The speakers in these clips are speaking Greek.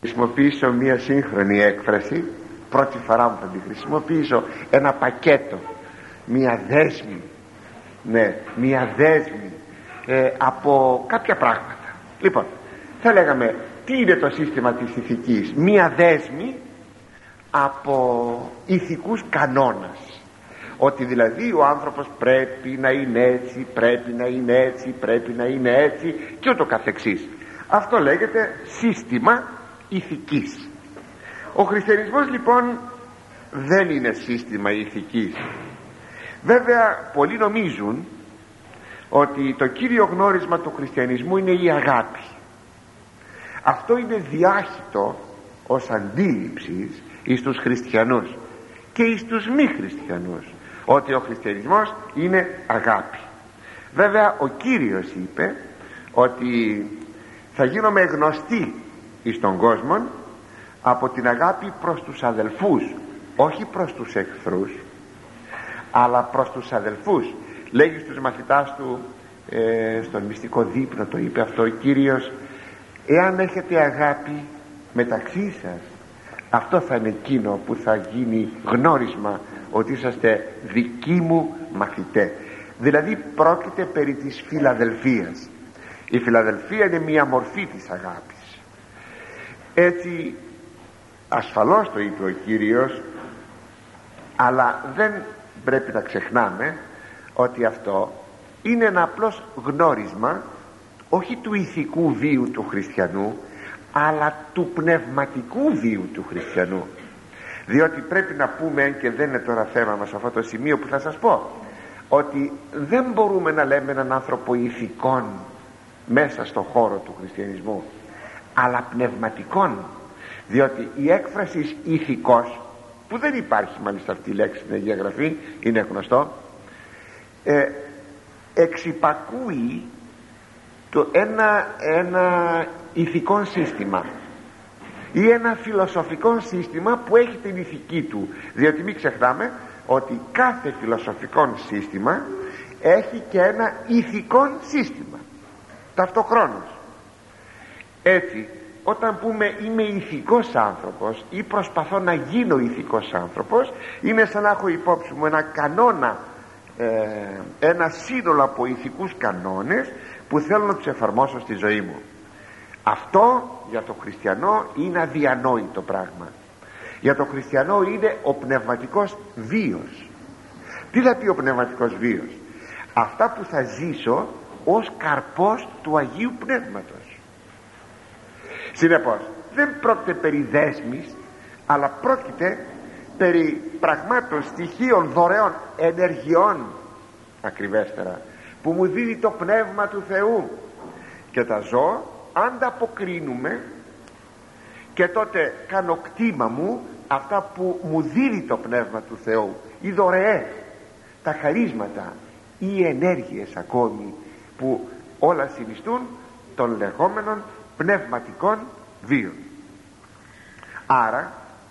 Χρησιμοποιήσω μία σύγχρονη έκφραση, πρώτη φορά μου θα τη χρησιμοποιήσω, ένα πακέτο, μία δέσμη, ναι, μία δέσμη από κάποια πράγματα. Λοιπόν, θα λέγαμε τι είναι το σύστημα της ηθικής? Μία δέσμη από ηθικούς κανόνας, ότι δηλαδή ο άνθρωπος πρέπει να είναι έτσι, πρέπει να είναι έτσι, πρέπει να είναι έτσι και ούτω καθεξής. Αυτό λέγεται σύστημα ηθικής. Ο χριστιανισμός λοιπόν δεν είναι σύστημα ηθικής. Βέβαια πολλοί νομίζουν ότι το κύριο γνώρισμα του χριστιανισμού είναι η αγάπη. Αυτό είναι διάχυτο ως αντίληψη εις τους χριστιανούς και εις τους μη χριστιανούς, ότι ο χριστιανισμός είναι αγάπη. Βέβαια ο Κύριος είπε ότι θα γίνομαι γνωστή εις τον κόσμο από την αγάπη προς τους αδελφούς, όχι προς τους εχθρούς, αλλά προς τους αδελφούς. Λέγει στους μαθητάς του στον μυστικό δείπνο, το είπε αυτό ο Κύριος, εάν έχετε αγάπη μεταξύ σας, αυτό θα είναι εκείνο που θα γίνει γνώρισμα ότι είσαστε δικοί μου μαθητές. Δηλαδή πρόκειται περί της φιλαδελφίας. Η φιλαδελφία είναι μία μορφή της αγάπης. Έτσι ασφαλώς το είπε ο Κύριος, αλλά δεν πρέπει να ξεχνάμε ότι αυτό είναι ένα απλώς γνώρισμα, όχι του ηθικού βίου του χριστιανού, αλλά του πνευματικού βίου του χριστιανού. Διότι πρέπει να πούμε, και δεν είναι τώρα θέμα μας αυτό το σημείο που θα σας πω, ότι δεν μπορούμε να λέμε έναν άνθρωπο ηθικών μέσα στον χώρο του χριστιανισμού, αλλά πνευματικών. Διότι η έκφραση ηθικός, που δεν υπάρχει μάλιστα αυτή η λέξη στην Αγία Γραφή, είναι γνωστό, εξυπακούει ένα ηθικό σύστημα ή ένα φιλοσοφικό σύστημα που έχει την ηθική του. Διότι μην ξεχνάμε ότι κάθε φιλοσοφικό σύστημα έχει και ένα ηθικό σύστημα ταυτοχρόνως. Έτσι όταν πούμε είμαι ηθικός άνθρωπος ή προσπαθώ να γίνω ηθικός άνθρωπος, είναι σαν να έχω υπόψη μου ένα κανόνα, ένα σύνολο από ηθικούς κανόνες που θέλω να τους εφαρμόσω στη ζωή μου. Αυτό για τον χριστιανό είναι αδιανόητο πράγμα. Για τον χριστιανό είναι ο πνευματικός βίος. Τι θα πει ο πνευματικός βίος? Αυτά που θα ζήσω ως καρπός του Αγίου Πνεύματος. Συνεπώς δεν πρόκειται περί δέσμης, αλλά πρόκειται περί πραγμάτων, στοιχείων, δωρεών, ενεργειών ακριβέστερα, που μου δίνει το Πνεύμα του Θεού και τα ζω, ανταποκρίνουμε και τότε κάνω κτήμα μου αυτά που μου δίνει το Πνεύμα του Θεού, οι δωρεές, τα χαρίσματα, οι ενέργειες ακόμη, που όλα συνιστούν των λεγόμενων πνευματικών βίων. Άρα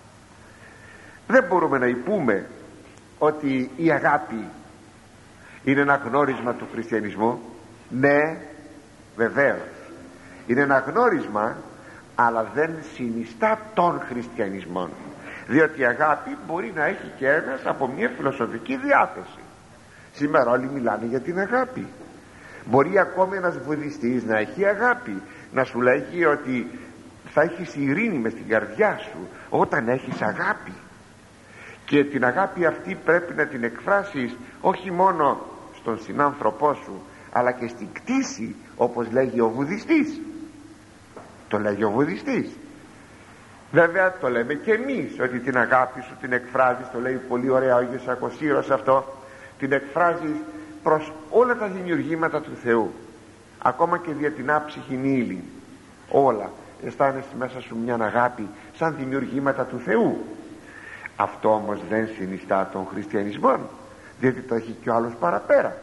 δεν μπορούμε να πούμε ότι η αγάπη είναι ένα γνώρισμα του χριστιανισμού. Ναι, βεβαίως είναι ένα γνώρισμα, αλλά δεν συνιστά τον χριστιανισμό, διότι η αγάπη μπορεί να έχει και ένας από μια φιλοσοφική διάθεση. Σήμερα όλοι μιλάνε για την αγάπη. Μπορεί ακόμη ένας βουδιστής να έχει αγάπη, να σου λέγει ότι θα έχεις ειρήνη μες στην καρδιά σου όταν έχεις αγάπη, και την αγάπη αυτή πρέπει να την εκφράσεις όχι μόνο στον συνάνθρωπό σου, αλλά και στην κτήση, όπως λέγει ο βουδιστής. Το λέγει ο βουδιστής. Βέβαια το λέμε και εμείς, ότι την αγάπη σου την εκφράζεις, το λέει πολύ ωραία ο Άγιος Ακοσύρος αυτό, την εκφράζεις προς όλα τα δημιουργήματα του Θεού, ακόμα και δια την άψυχη ύλη. Όλα αισθάνεσαι μέσα σου μια αγάπη σαν δημιουργήματα του Θεού. Αυτό όμως δεν συνιστά τον χριστιανισμό, διότι το έχει και ο άλλος παραπέρα.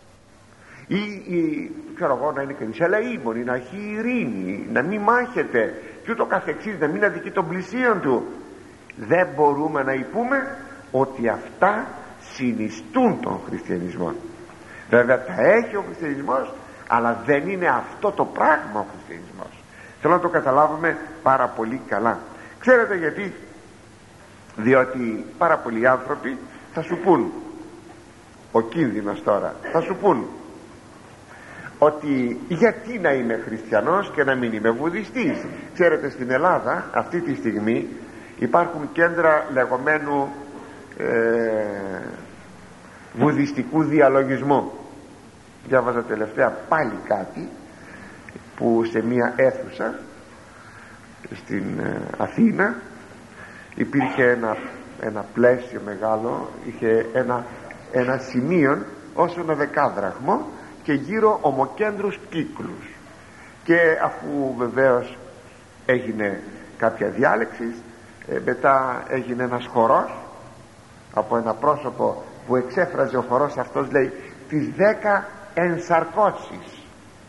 Ή ξέρω εγώ, να είναι κανείς ελεήμων, να έχει ειρήνη, να μην μάχεται και ούτω καθεξής, να μην αδικεί τον πλησίον του. Δεν μπορούμε να πούμε ότι αυτά συνιστούν τον χριστιανισμό. Βέβαια τα έχει ο χριστιανισμός, αλλά δεν είναι αυτό το πράγμα ο χριστιανισμός. Θέλω να το καταλάβουμε πάρα πολύ καλά. Ξέρετε γιατί? Διότι πάρα πολλοί άνθρωποι θα σου πούν, ο κίνδυνος τώρα, θα σου πούν ότι γιατί να είμαι χριστιανός και να μην είμαι βουδιστής. Ξέρετε, στην Ελλάδα αυτή τη στιγμή υπάρχουν κέντρα λεγόμενου βουδιστικού διαλογισμού. Διάβαζα τελευταία πάλι κάτι που σε μια αίθουσα στην Αθήνα υπήρχε ένα πλαίσιο μεγάλο, είχε ένα σημείο όσο ένα δεκάδραχμο και γύρω ομοκέντρους κύκλους, και αφού βεβαίως έγινε κάποια διάλεξη, μετά έγινε ένας χορός από ένα πρόσωπο που εξέφραζε ο χορός αυτός, λέει, τις 10 ενσαρκώσεις.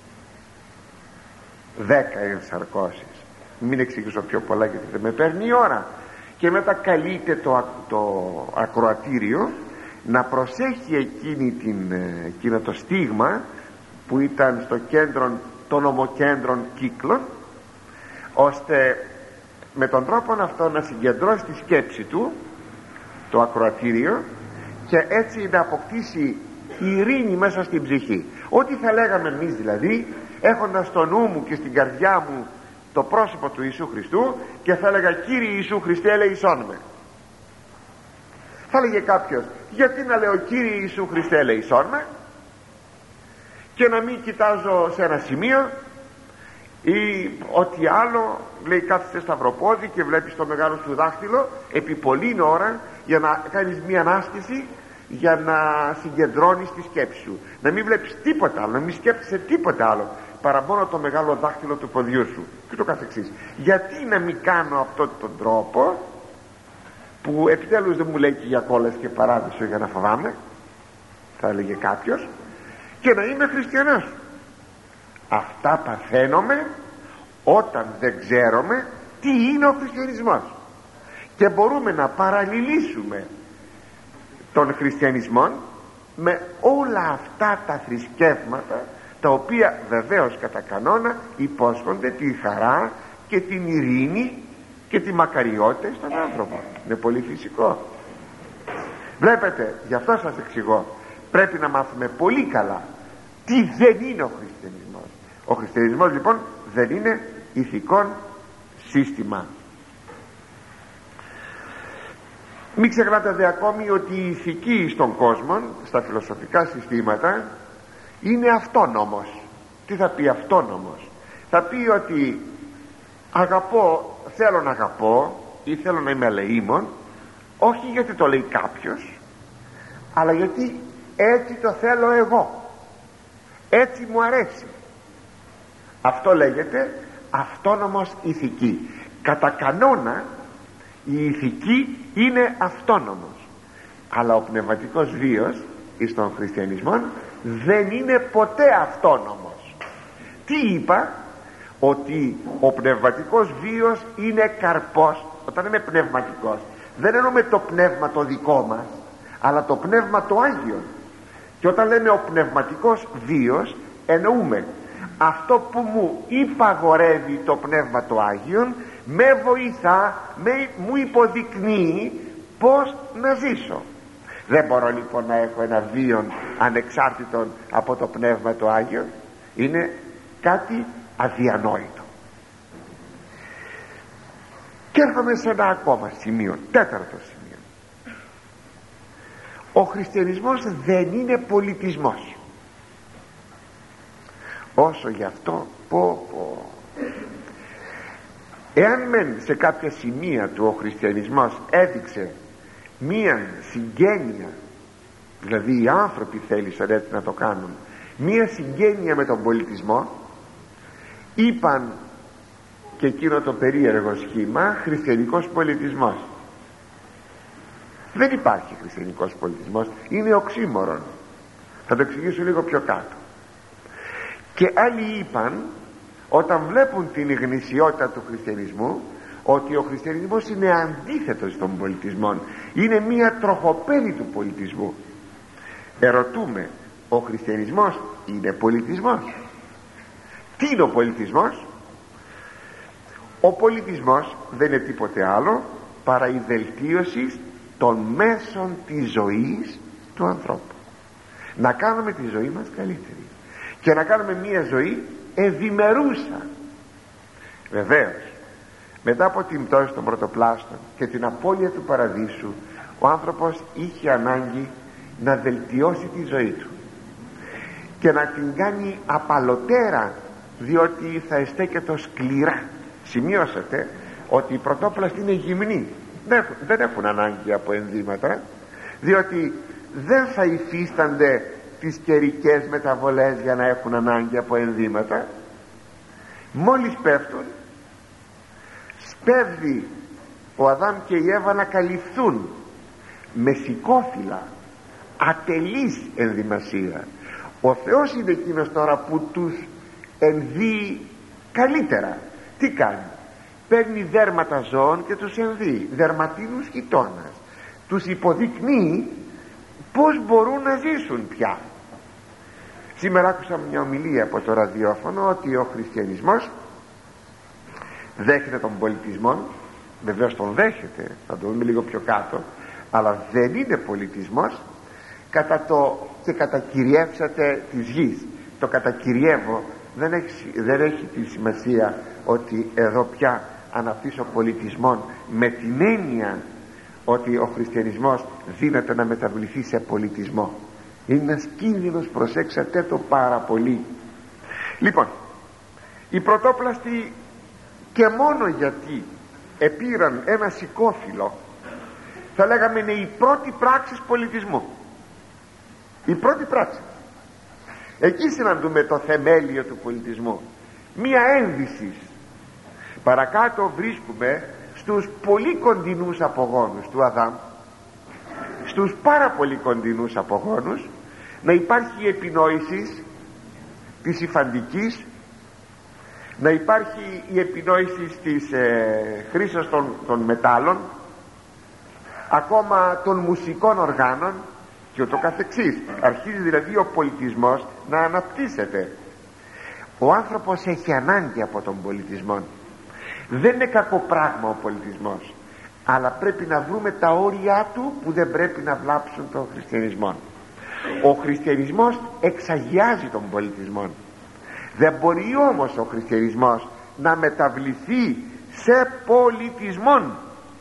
10 ενσαρκώσεις. Μην εξηγήσω πιο πολλά γιατί δεν με παίρνει η ώρα. Και μετά καλείται το ακροατήριο να προσέχει εκείνο το στίγμα που ήταν στο κέντρο των ομοκέντρων κύκλων, ώστε με τον τρόπο αυτό να συγκεντρώσει τη σκέψη του το ακροατήριο και έτσι να αποκτήσει ειρήνη μέσα στην ψυχή. Ό,τι θα λέγαμε εμείς δηλαδή, έχοντας στο νου μου και στην καρδιά μου το πρόσωπο του Ιησού Χριστού, και θα έλεγα, Κύριε Ιησού Χριστέ, ελεησόν με. Θα έλεγε κάποιος, γιατί να λέω Κύριε Ιησού Χριστέ, ελεησόν με, και να μην κοιτάζω σε ένα σημείο ή ό,τι άλλο? Λέει, κάθεσαι σταυροπόδι και βλέπεις το μεγάλο σου δάχτυλο επί πολλή ώρα για να κάνεις μία ανάσκηση, για να συγκεντρώνεις τη σκέψη σου, να μην βλέπεις τίποτα άλλο, να μην σκέφτεσαι τίποτα άλλο παρά μόνο το μεγάλο δάχτυλο του ποδιού σου και το καθεξής. Γιατί να μην κάνω αυτόν τον τρόπο, που επιτέλους δεν μου λέει και για κόλλες και παράδεισο για να φοβάμαι, θα έλεγε κάποιος, και να είμαι χριστιανός? Αυτά παθαίνουμε όταν δεν ξέρουμε τι είναι ο χριστιανισμός, και μπορούμε να παραλληλήσουμε τον χριστιανισμό με όλα αυτά τα θρησκεύματα, τα οποία βεβαίως κατά κανόνα υπόσχονται τη χαρά και την ειρήνη και τη μακαριότητα στον άνθρωπο. Είναι πολύ φυσικό. Βλέπετε, γι' αυτό σας εξηγώ, πρέπει να μάθουμε πολύ καλά τι δεν είναι ο χριστιανισμός. Ο χριστιανισμός λοιπόν δεν είναι ηθικό σύστημα. Μην ξεχνάτε δε ακόμη ότι η ηθική στον κόσμο, στα φιλοσοφικά συστήματα, είναι αυτόνομος. Τι θα πει αυτόνομος? Θα πει ότι αγαπώ, θέλω να αγαπώ ή θέλω να είμαι ελεήμων, όχι γιατί το λέει κάποιος, αλλά γιατί έτσι το θέλω εγώ, έτσι μου αρέσει. Αυτό λέγεται αυτόνομος ηθική. Κατά κανόνα η ηθική είναι αυτόνομος, αλλά ο πνευματικός βίος στον χριστιανισμό δεν είναι ποτέ αυτόνομος. Τι είπα? Ότι ο πνευματικός βίος είναι καρπός. Όταν είμαι πνευματικός, δεν εννοούμε το πνεύμα το δικό μας, αλλά το πνεύμα το Άγιο. Και όταν λέμε ο πνευματικός βίος, εννοούμε αυτό που μου υπαγορεύει το πνεύμα το Άγιον, με βοηθά, μου υποδεικνύει πως να ζήσω. Δεν μπορώ λοιπόν να έχω ένα βίο ανεξάρτητο από το πνεύμα το Άγιο. Είναι κάτι αδιανόητο. Και έρχομαι σε ένα ακόμα σημείο, τέταρτο σημείο. Ο χριστιανισμός δεν είναι πολιτισμός. Όσο γι' αυτό εάν μεν σε κάποια σημεία του ο χριστιανισμός έδειξε μία συγγένεια, δηλαδή οι άνθρωποι θέλησαν έτσι να το κάνουν, μία συγγένεια με τον πολιτισμό, είπαν και εκείνο το περίεργο σχήμα, χριστιανικός πολιτισμός. Δεν υπάρχει χριστιανικός πολιτισμός, είναι οξύμορον. Θα το εξηγήσω λίγο πιο κάτω. Και άλλοι είπαν, όταν βλέπουν την γνησιότητα του χριστιανισμού, ότι ο χριστιανισμός είναι αντίθετος στον πολιτισμό, είναι μία τροχοπέδη του πολιτισμού. Ερωτούμε, ο χριστιανισμός είναι πολιτισμός? Τι είναι ο πολιτισμός? Ο πολιτισμός δεν είναι τίποτε άλλο παρά η βελτίωση των μέσων της ζωής του ανθρώπου. Να κάνουμε τη ζωή μας καλύτερη και να κάνουμε μια ζωή ευημερούσα. Βεβαίως, μετά από την πτώση των πρωτοπλάστων και την απώλεια του παραδείσου, ο άνθρωπος είχε ανάγκη να βελτιώσει τη ζωή του και να την κάνει απαλωτέρα, διότι θα εστέκεται σκληρά. Σημειώσατε ότι οι πρωτόπλαστοι είναι γυμνοί, δεν έχουν ανάγκη από ενδύματα, διότι δεν θα υφίστανται τις καιρικές μεταβολές για να έχουν ανάγκη από ενδύματα. Μόλις πέφτουν, σπέβδει ο Αδάμ και η Εύα να καλυφθούν με σηκώφυλλα, ατελής ενδυμασία. Ο Θεός είναι εκείνος τώρα που τους ενδύει καλύτερα. Τι κάνει? Παίρνει δέρματα ζώων και τους ενδύει, δερματίνους χιτώνας, τους υποδεικνύει πως μπορούν να ζήσουν πια. Σήμερα άκουσα μια ομιλία από το ραδιόφωνο ότι ο χριστιανισμός δέχεται τον πολιτισμό. Βεβαίως τον δέχεται, θα το δούμε λίγο πιο κάτω, αλλά δεν είναι πολιτισμός και κατακυριεύσατε της γης. Το κατακυριεύω δεν έχει τη σημασία ότι εδώ πια αναπτύσσω πολιτισμόν με την έννοια ότι ο χριστιανισμός δύναται να μεταβληθεί σε πολιτισμό. Είναι ένας κίνδυνος, προσέξατε το πάρα πολύ. Λοιπόν, οι πρωτόπλαστοι, και μόνο γιατί επήραν ένα σηκώφυλλο, θα λέγαμε είναι η πρώτη πράξη πολιτισμού. Η πρώτη πράξη. Εκεί συναντούμε το θεμέλιο του πολιτισμού, μία ένδυση. Παρακάτω βρίσκουμε στους πολύ κοντινούς απογόνους του Αδάμ, στους πάρα πολύ κοντινούς απογόνους, να υπάρχει η επινόηση της υφαντικής, να υπάρχει η επινόηση της χρήσης των μετάλλων, ακόμα των μουσικών οργάνων και ούτω καθεξής. Αρχίζει δηλαδή ο πολιτισμός να αναπτύσσεται. Ο άνθρωπος έχει ανάγκη από τον πολιτισμό. Δεν είναι κακό πράγμα ο πολιτισμός, αλλά πρέπει να βρούμε τα όρια του που δεν πρέπει να βλάψουν τον χριστιανισμό. Ο χριστιανισμός εξαγιάζει τον πολιτισμό. Δεν μπορεί όμως ο χριστιανισμός να μεταβληθεί σε πολιτισμό.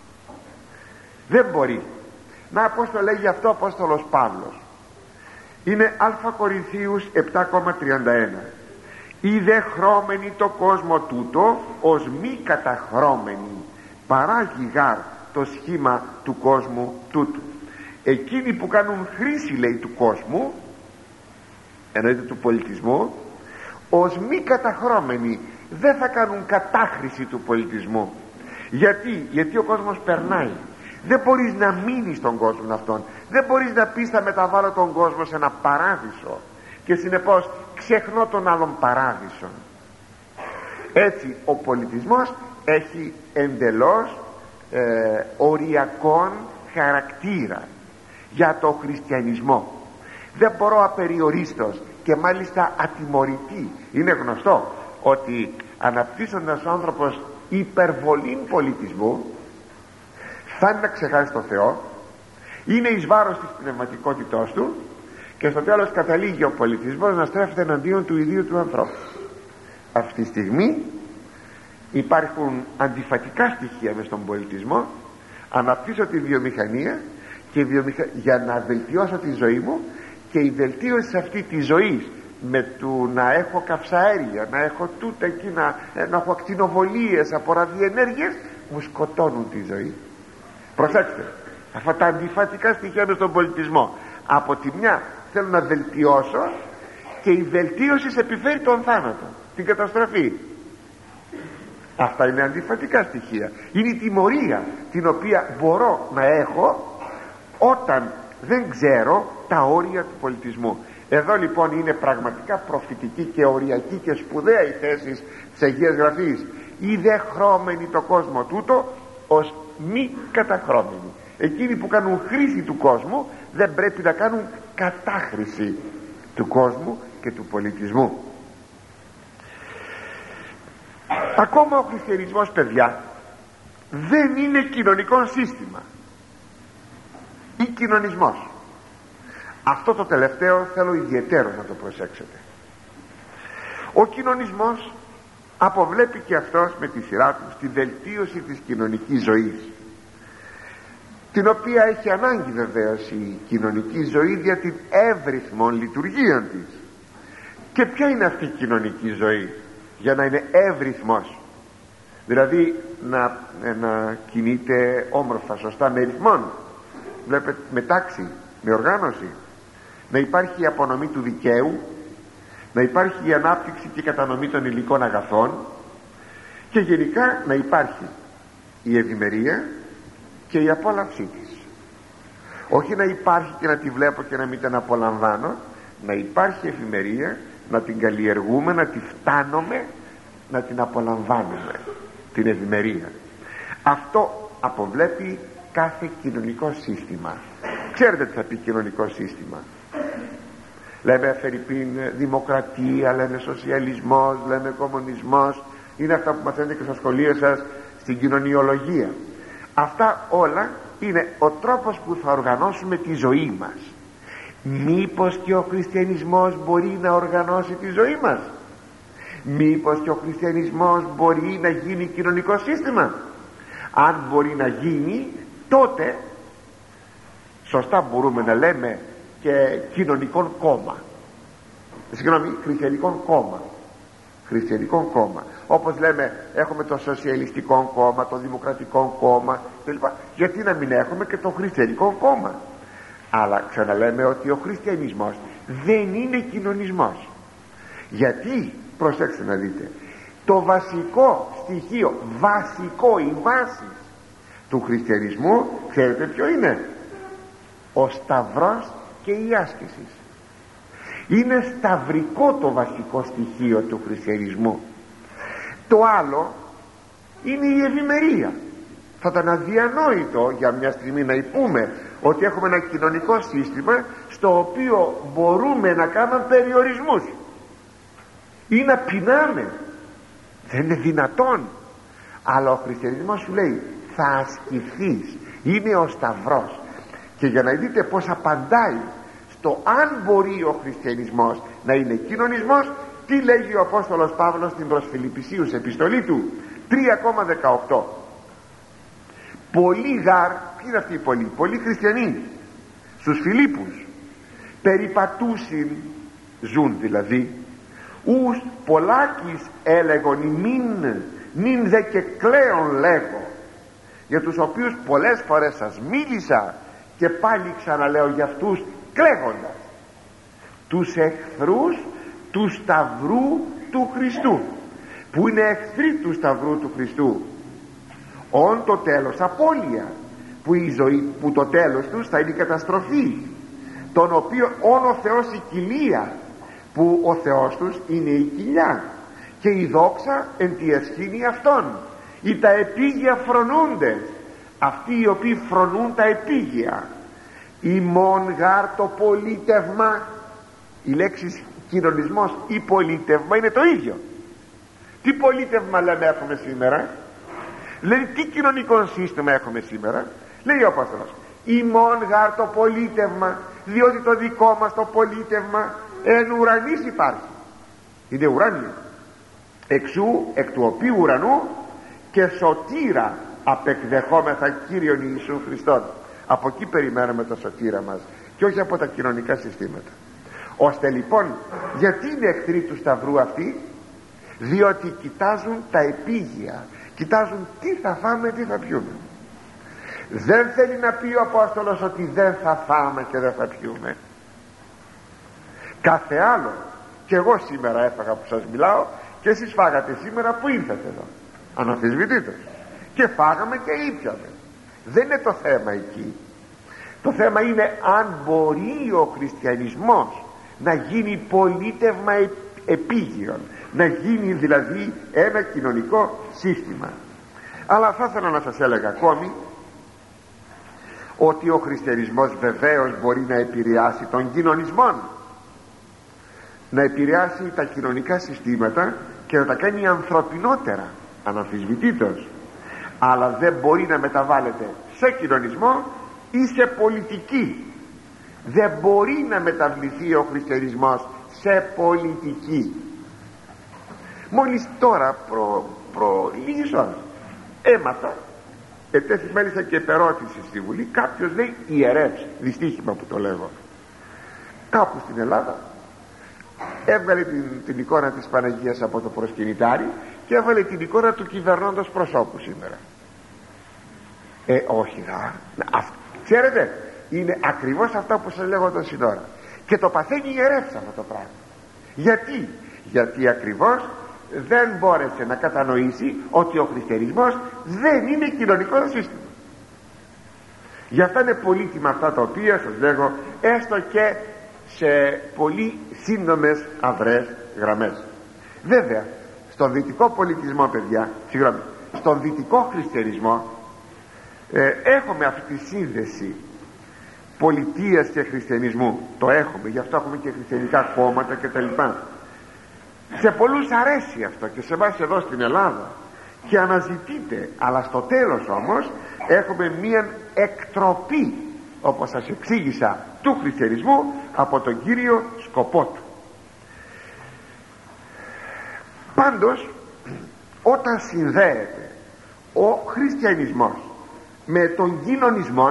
Δεν μπορεί. Να πως το λέγει αυτό ο Απόστολος Παύλος. Είναι Α Κορινθίους 7,31. «Είδε χρώμενοι το κόσμο τούτο ως μη καταχρώμενοι, παράγει γάρ το σχήμα του κόσμου τούτου». Εκείνοι που κάνουν χρήση, λέει, του κόσμου, εννοείται του πολιτισμού, ως μη καταχρώμενοι, δεν θα κάνουν κατάχρηση του πολιτισμού. Γιατί ο κόσμος περνάει. Δεν μπορείς να μείνεις στον κόσμο αυτόν. Δεν μπορείς να πεις θα μεταβάλω τον κόσμο σε ένα παράδεισο και συνεπώς ξεχνώ τον άλλον παράδεισο. Έτσι ο πολιτισμός έχει εντελώς οριακόν χαρακτήρα. Για το χριστιανισμό δεν μπορώ απεριορίστως και μάλιστα ατιμωρητή. Είναι γνωστό ότι αναπτύσσοντας ο άνθρωπος υπερβολήν πολιτισμού, φτάνει να ξεχάσει το Θεό, είναι εις βάρος της πνευματικότητός του και στο τέλος καταλήγει ο πολιτισμός να στρέφεται εναντίον του ιδίου του ανθρώπου. Αυτή τη στιγμή υπάρχουν αντιφατικά στοιχεία μες στον πολιτισμό. Αναπτύσσω τη βιομηχανία και για να βελτιώσω τη ζωή μου, και η βελτίωση σε αυτή τη ζωή με του να έχω καυσαέρια, να έχω τούτα εκείνα, να έχω ακτινοβολίες από ραδιενέργειες, μου σκοτώνουν τη ζωή. Προσέξτε, αυτά τα αντιφατικά στοιχεία μες στον πολιτισμό. Από τη μια θέλω να βελτιώσω και η βελτίωση σε επιφέρει τον θάνατο, την καταστροφή. Αυτά είναι αντιφατικά στοιχεία. Είναι η τιμωρία την οποία μπορώ να έχω όταν δεν ξέρω τα όρια του πολιτισμού. Εδώ λοιπόν είναι πραγματικά προφητική και οριακή και σπουδαία η θέση της Αγίας Γραφής. «Είδε χρώμενοι το κόσμο τούτο ως μη καταχρώμενοι». Εκείνοι που κάνουν χρήση του κόσμου δεν πρέπει να κάνουν κατάχρηση του κόσμου και του πολιτισμού. Ακόμα ο χριστιανισμός, παιδιά, δεν είναι κοινωνικό σύστημα ή κοινωνισμός. Αυτό το τελευταίο θέλω ιδιαιτέρως να το προσέξετε. Ο κοινωνισμός αποβλέπει και αυτός με τη σειρά του στη βελτίωση της κοινωνικής ζωής, την οποία έχει ανάγκη βεβαίως η κοινωνική ζωή για την εύρυθμο λειτουργία της. Και ποια είναι αυτή η κοινωνική ζωή για να είναι εύρυθμος, δηλαδή να κινείται όμορφα, σωστά, με ρυθμόν, βλέπετε, με τάξη, με οργάνωση, να υπάρχει η απονομή του δικαίου, να υπάρχει η ανάπτυξη και η κατανομή των υλικών αγαθών, και γενικά να υπάρχει η ευημερία και η απόλαυσή της. Όχι να υπάρχει και να τη βλέπω και να μην την απολαμβάνω, να υπάρχει ευημερία, να την καλλιεργούμε, να τη φτάνουμε, να την απολαμβάνουμε την ευημερία. Αυτό αποβλέπει κάθε κοινωνικό σύστημα. Ξέρετε τι θα πει κοινωνικό σύστημα? Λέμε φερειπίν δημοκρατία, λέμε σοσιαλισμός, λέμε κομμουνισμός. Είναι αυτά που μαθαίνετε και στα σχολεία σας στην κοινωνιολογία. Αυτά όλα είναι ο τρόπος που θα οργανώσουμε τη ζωή μας. Μήπως και ο χριστιανισμός μπορεί να οργανώσει τη ζωή μας? Μήπως και ο χριστιανισμός μπορεί να γίνει κοινωνικό σύστημα? Αν μπορεί να γίνει, τότε σωστά μπορούμε να λέμε και κοινωνικό κόμμα, χριστιανικό κόμμα. Όπως λέμε έχουμε το σοσιαλιστικό κόμμα, το δημοκρατικό κόμμα κλπ. Γιατί να μην έχουμε και το χριστιανικό κόμμα? Αλλά ξαναλέμε ότι ο χριστιανισμός δεν είναι κοινωνισμός. Γιατί, προσέξτε να δείτε, το βασικό στοιχείο, η βάση του χριστιανισμού, ξέρετε ποιο είναι? Ο σταυρός και η άσκηση. Είναι σταυρικό το βασικό στοιχείο του χριστιανισμού. Το άλλο είναι η ευημερία. Θα ήταν αδιανόητο για μια στιγμή να πούμε ότι έχουμε ένα κοινωνικό σύστημα στο οποίο μπορούμε να κάνουμε περιορισμούς ή να πεινάμε. Δεν είναι δυνατόν. Αλλά ο χριστιανισμός σου λέει θα ασκηθείς, είναι ο σταυρός. Και για να δείτε πως απαντάει στο αν μπορεί ο χριστιανισμός να είναι κοινωνισμός, τι λέγει ο Απόστολος Παύλος στην προς Φιλιππισίους επιστολή του 3,18. Πολλοί γάρ, ποιοι είναι αυτοί οι πολλοί? Πολλοί χριστιανοί στους Φιλίππους περιπατούσιν, ζουν δηλαδή, ους πολλάκις έλεγον νυν δε και κλαίον λέγω, για τους οποίους πολλές φορές σας μίλησα και πάλι ξαναλέω για αυτούς κλαίγοντας, τους εχθρούς του σταυρού του Χριστού, που είναι εχθροί του σταυρού του Χριστού, όν το τέλος απώλεια, που η ζωή, που το τέλος τους θα είναι η καταστροφή, τον οποίο όν ο Θεός η κοιλία, που ο Θεός τους είναι η κοιλιά, και η δόξα εν τη εσχήνη αυτών, ή τα επίγεια φρονούντες, αυτοί οι οποίοι φρονούν τα επίγεια. Ημών γάρ το πολίτευμα, η λέξη κοινωνισμός ή πολίτευμα είναι το ίδιο. Τι πολίτευμα λέμε έχουμε σήμερα? Λέει τι κοινωνικό σύστημα έχουμε σήμερα? Λέει ο Απόστολος ημών γάρ το πολίτευμα, διότι το δικό μας το πολίτευμα εν ουρανής υπάρχει, είναι ουράνιο, εξού εκ του οποίου ουρανού και σωτήρα απεκδεχόμεθα Κύριον Ιησού Χριστόν. Από εκεί περιμένουμε το σωτήρα μας και όχι από τα κοινωνικά συστήματα. Ώστε λοιπόν, γιατί είναι εχθροί του σταυρού αυτοί? Διότι κοιτάζουν τα επίγεια, κοιτάζουν τι θα φάμε, τι θα πιούμε. Δεν θέλει να πει ο Απόστολος ότι δεν θα φάμε και δεν θα πιούμε. Κάθε άλλο. Και εγώ σήμερα έφαγα που σας μιλάω, και εσείς φάγατε σήμερα που ήρθατε εδώ, αναμφισβητήτως, και φάγαμε και ήπιαμε. Δεν είναι το θέμα εκεί. Το θέμα είναι αν μπορεί ο χριστιανισμός να γίνει πολίτευμα επίγειον, να γίνει δηλαδή ένα κοινωνικό σύστημα. Αλλά θα ήθελα να σας έλεγα ακόμη ότι ο χριστιανισμός βεβαίως μπορεί να επηρεάσει τον κοινωνισμό, να επηρεάσει τα κοινωνικά συστήματα και να τα κάνει ανθρωπινότερα. αναμφισβητήτως, αλλά δεν μπορεί να μεταβάλλεται σε κοινωνισμό ή σε πολιτική. Δεν μπορεί να μεταβληθεί ο χριστιανισμός σε πολιτική. Μόλις τώρα προ λίγες ώρες έμαθα, ετέθη μάλιστα και επερώτηση στη Βουλή, κάποιος λέει ιερεύς, δυστύχημα που το λέγω, κάπου στην Ελλάδα έβγαλε την εικόνα της Παναγίας από το προσκυνητάρι και έβγαλε την εικόνα του κυβερνώντος προσώπου σήμερα. Όχι ξέρετε, είναι ακριβώς αυτά που σας λέγω τόση ώρα, και το παθαίνει ιερεύς αυτό το πράγμα. Γιατί ακριβώς δεν μπόρεσε να κατανοήσει ότι ο χριστιανισμός δεν είναι κοινωνικό σύστημα. Γι' αυτά είναι πολύτιμα αυτά τα οποία σας λέγω, έστω και σε πολύ σύντομες αδρές γραμμές. Βέβαια στον δυτικό πολιτισμό, παιδιά, στον δυτικό χριστιανισμό έχουμε αυτή τη σύνδεση πολιτείας και χριστιανισμού. Το έχουμε, γι' αυτό έχουμε και χριστιανικά κόμματα κτλ. Σε πολλούς αρέσει αυτό και σε εμάς εδώ στην Ελλάδα και αναζητείται, αλλά στο τέλος όμως έχουμε μία εκτροπή, όπως σας εξήγησα, του χριστιανισμού από τον κύριο σκοπό του. Πάντως όταν συνδέεται ο χριστιανισμός με τον κοινωνισμό,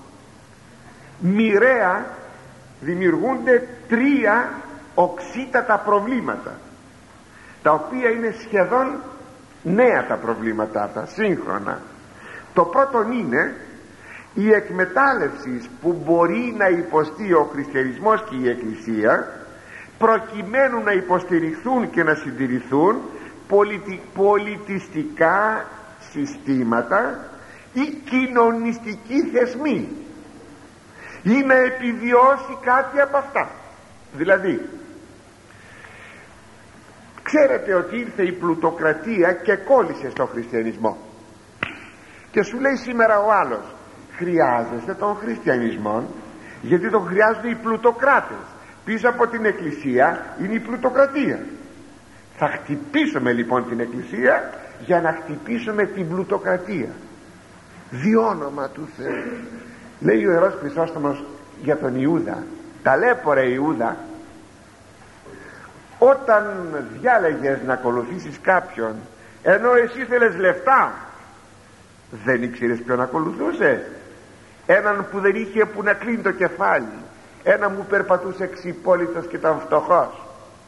μοιραία δημιουργούνται τρία οξύτατα προβλήματα, τα οποία είναι σχεδόν νέα τα προβλήματα τα σύγχρονα. Το πρώτο είναι η εκμετάλλευση που μπορεί να υποστεί ο χριστιανισμός και η Εκκλησία προκειμένου να υποστηριχθούν και να συντηρηθούν πολιτιστικά συστήματα ή κοινωνιστικοί θεσμοί, ή να επιβιώσει κάτι από αυτά. Δηλαδή, ξέρετε ότι ήρθε η πλουτοκρατία και κόλλησε στο χριστιανισμό και σου λέει σήμερα ο άλλος, χρειάζεστε τον χριστιανισμό γιατί τον χρειάζονται οι πλουτοκράτες. Πίσω από την Εκκλησία είναι η πλουτοκρατία. Θα χτυπήσουμε λοιπόν την Εκκλησία για να χτυπήσουμε την πλουτοκρατία. Διόνομα του Θεού. Λέει ο Ιερός Χρυσόστομος για τον Ιούδα, ταλέπορε Ιούδα, όταν διάλεγες να ακολουθήσεις κάποιον ενώ εσύ θέλεις λεφτά, δεν ήξερες ποιον ακολουθούσες? Έναν που δεν είχε που να κλείνει το κεφάλι, έναν που περπατούσε ξυπόλυτος και ήταν φτωχός.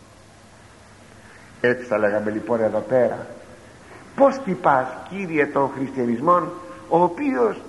Έτσι θα λέγαμε λοιπόν εδώ πέρα. Πως τυπάς, Κύριε, τον χριστιανισμό, ο οποίος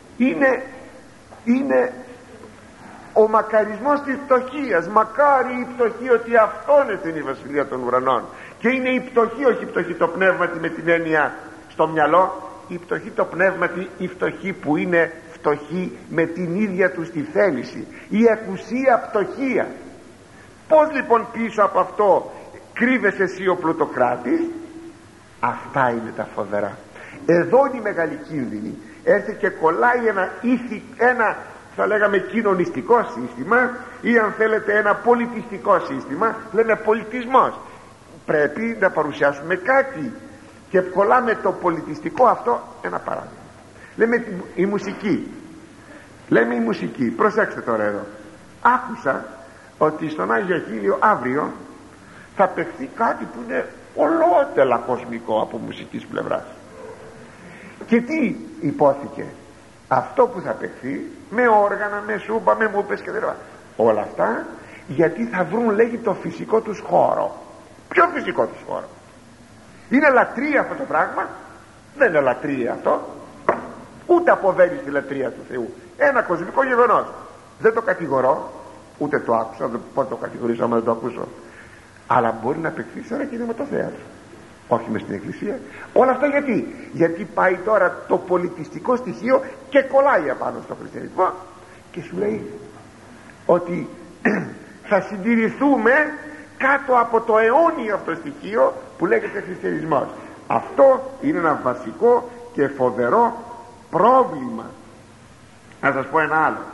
είναι ο μακαρισμός της πτωχίας? Μακάρι η πτωχή, ότι αυτόν είναι η βασιλεία των ουρανών. Και είναι η πτωχή, όχι η πτωχή το πνεύματι με την έννοια στο μυαλό, η πτωχή το πνεύματι, η φτωχή που είναι φτωχή με την ίδια του τη θέληση, η ακουσία πτωχία. Πως λοιπόν πίσω από αυτό κρύβεσαι εσύ ο πλουτοκράτης? Αυτά είναι τα φοβερά. Εδώ είναι η μεγάλη κίνδυνη. Έρθει και κολλάει ένα θα λέγαμε κοινωνιστικό σύστημα, ή αν θέλετε ένα πολιτιστικό σύστημα, λέμε πολιτισμός. Πρέπει να παρουσιάσουμε κάτι και κολλάμε το πολιτιστικό αυτό. Ένα παράδειγμα, λέμε η μουσική. Προσέξτε τώρα εδώ, άκουσα ότι στον Άγιο Χίλιο αύριο θα παιχθεί κάτι που είναι ολότελα κοσμικό από μουσικής πλευράς. Και τι υπόθηκε? Αυτό που θα παιχθεί με όργανα, με σούπα, με μούπες και δεν, όλα αυτά γιατί θα βρουν, λέγει, το φυσικό τους χώρο. Ποιο φυσικό τους χώρο? Είναι λατρεία αυτό το πράγμα? Δεν είναι λατρεία αυτό, ούτε αποβαίνει στη λατρεία του Θεού. Ένα κοσμικό γεγονός. Δεν το κατηγορώ, ούτε το άκουσα, δεν μπορώ να το κατηγορήσω άμα δεν το ακούσω, αλλά μπορεί να παιχθεί σε ένα κινηματοθέατρο, όχι μες στην Εκκλησία. Όλα αυτά γιατί πάει τώρα το πολιτιστικό στοιχείο και κολλάει απάνω στο χριστιανισμό και σου λέει ότι θα συντηρηθούμε κάτω από το αιώνιο αυτό στοιχείο που λέγεται χριστιανισμός. Αυτό είναι ένα βασικό και φοβερό πρόβλημα. Να σας πω ένα άλλο.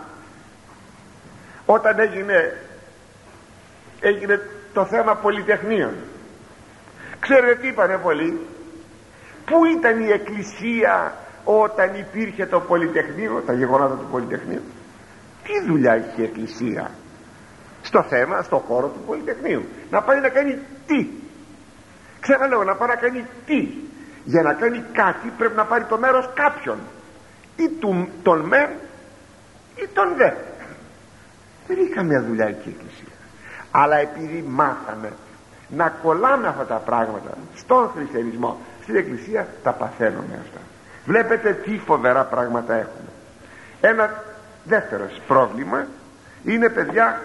Όταν έγινε το θέμα πολυτεχνείων, ξέρετε τι είπανε πολλοί? Πού ήταν η Εκκλησία όταν υπήρχε το Πολυτεχνείο, τα γεγονότα του Πολυτεχνείου? Τι δουλειά είχε η Εκκλησία στο θέμα, στο χώρο του Πολυτεχνείου? Να πάει να κάνει τι? Ξαναλέω, να πάει να κάνει τι? Για να κάνει κάτι πρέπει να πάρει το μέρος κάποιον, ή τον μεν ή τον δε. Δεν είχε καμία δουλειά εκεί η Εκκλησία. Αλλά επειδή μάθαμε να κολλάμε αυτά τα πράγματα στον χριστιανισμό, στην Εκκλησία, τα παθαίνουμε αυτά. Βλέπετε τι φοβερά πράγματα έχουμε. Ένα δεύτερο πρόβλημα είναι, παιδιά,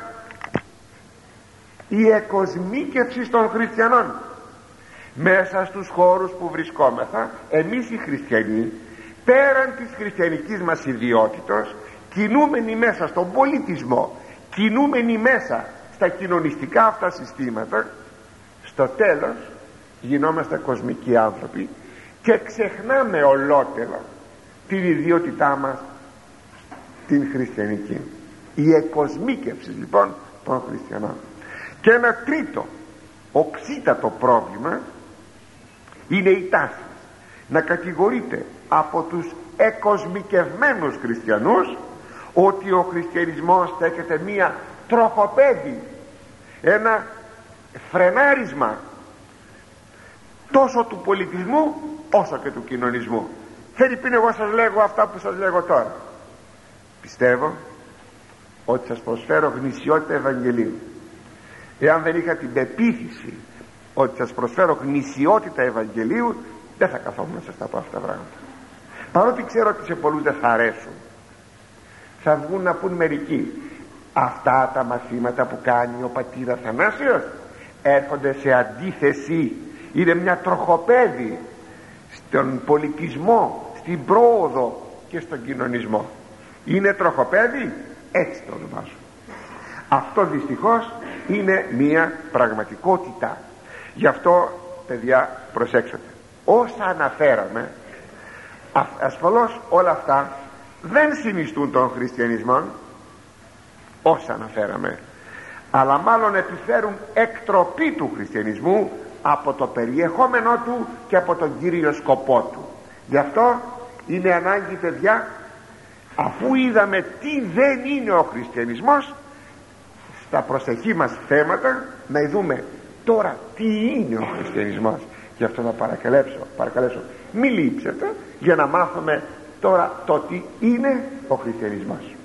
η εκοσμίκευση των χριστιανών. Μέσα στους χώρους που βρισκόμεθα, εμείς οι χριστιανοί, πέραν της χριστιανικής μας ιδιότητος, κινούμενοι μέσα στον πολιτισμό, κινούμενοι μέσα στα κοινωνιστικά αυτά συστήματα, στο τέλος γινόμαστε κοσμικοί άνθρωποι και ξεχνάμε ολότελα την ιδιότητά μας την χριστιανική. Η εκοσμίκευση λοιπόν των χριστιανών. Και ένα τρίτο οξύτατο πρόβλημα είναι η τάση να κατηγορείται από τους εκοσμικευμένους χριστιανούς ότι ο χριστιανισμός στέκεται μία τροχοπέδη, ένα φρενάρισμα τόσο του πολιτισμού όσο και του κοινωνισμού. Φερρυπίν, εγώ σας λέγω αυτά που σας λέγω τώρα. Πιστεύω ότι σας προσφέρω γνησιότητα Ευαγγελίου. Εάν δεν είχα την πεποίθηση ότι σας προσφέρω γνησιότητα Ευαγγελίου, δεν θα καθόμουν να σας τα πω αυτά τα πράγματα. Παρότι ξέρω ότι σε πολλούς δεν θα αρέσουν, θα βγουν να πούν μερικοί, αυτά τα μαθήματα που κάνει ο πατήρ Αθανάσιος έρχονται σε αντίθεση, είναι μια τροχοπέδη στον πολιτισμό, στην πρόοδο και στον κοινωνισμό. Είναι τροχοπέδη, έτσι το ονομάζω. Αυτό δυστυχώς είναι μια πραγματικότητα. Γι' αυτό, παιδιά, προσέξτε, όσα αναφέραμε, ασφαλώς όλα αυτά δεν συνιστούν τον χριστιανισμό, όσα αναφέραμε, αλλά μάλλον επιφέρουν εκτροπή του χριστιανισμού από το περιεχόμενό του και από τον κύριο σκοπό του. Γι' αυτό είναι ανάγκη, παιδιά, αφού είδαμε τι δεν είναι ο χριστιανισμός, στα προσεχή μας θέματα να δούμε τώρα τι είναι ο χριστιανισμός. Γι' αυτό θα παρακαλέσω μη λείψετε για να μάθουμε τώρα το τι είναι ο χριστιανισμός.